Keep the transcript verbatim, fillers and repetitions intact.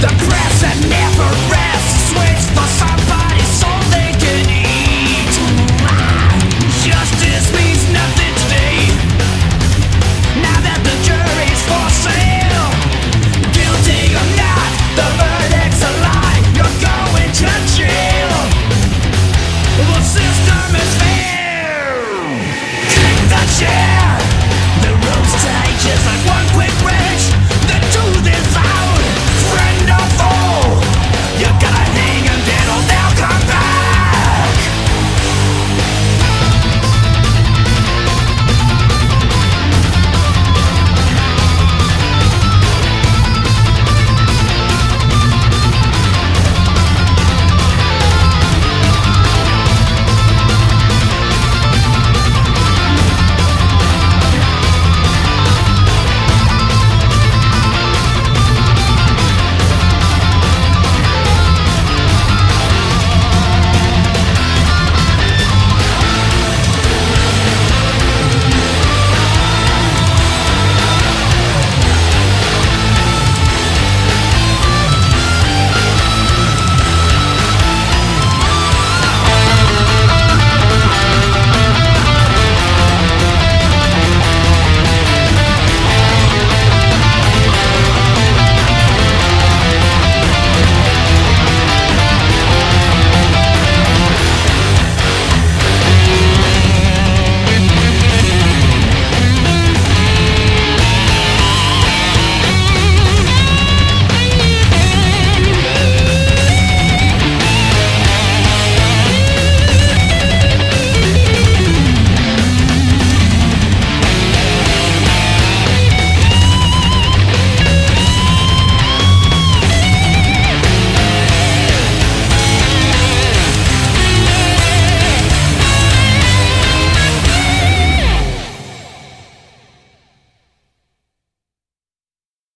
The press that never rests waits for somebody so they can eat. Justice means nothing today. Now that the jury's for sale, guilty or not, the verdict's a lie. You're going to jail. The system is fair. Take the chair.